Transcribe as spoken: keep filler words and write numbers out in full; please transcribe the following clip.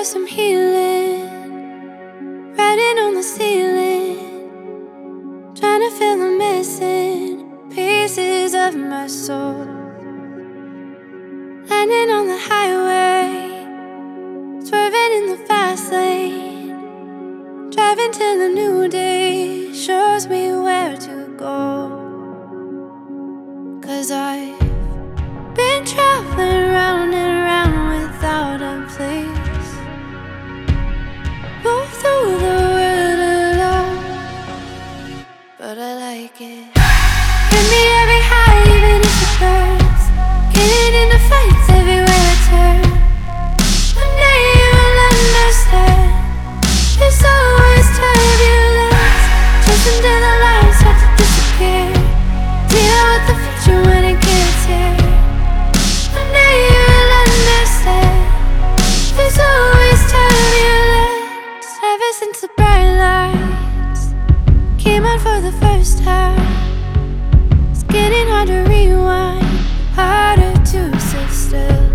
for some healing, writing on the ceiling, trying to fill the missing pieces of my soul. Landing on the highway, swerving in the fast lane, driving till the new day shows me where to go. Cause I've been traveling round and round without a place. Move through the world alone, but I like it. Give me every high, even if it hurts. Getting into fights everywhere I turn. One day you will understand. It's always turbulence, just until the lights start to disappear. Deal with the future when it gets here. One day you will understand. There's always turbulence. Ever since the bright lights came on for the first time, it's getting hard to rewind, harder to sit still.